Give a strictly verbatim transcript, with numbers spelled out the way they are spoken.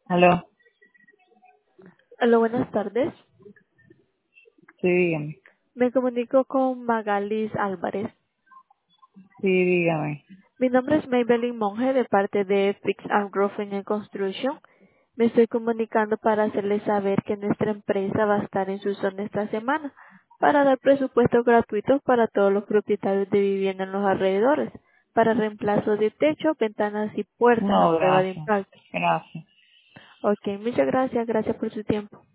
Aló, Hola, buenas tardes. sí, dígame. Me comunico con Magalis Álvarez. Sí, dígame. Mi nombre es Maybelline Monge de parte de Fix and Roofing and Construction. Me estoy comunicando para hacerles saber que nuestra empresa va a estar en su zona esta semana para dar presupuestos gratuitos para todos los propietarios de vivienda en los alrededores para reemplazo de techo, ventanas y puertas a No, prueba de gracias. impacto. Gracias. Ok, muchas gracias. Gracias por su tiempo.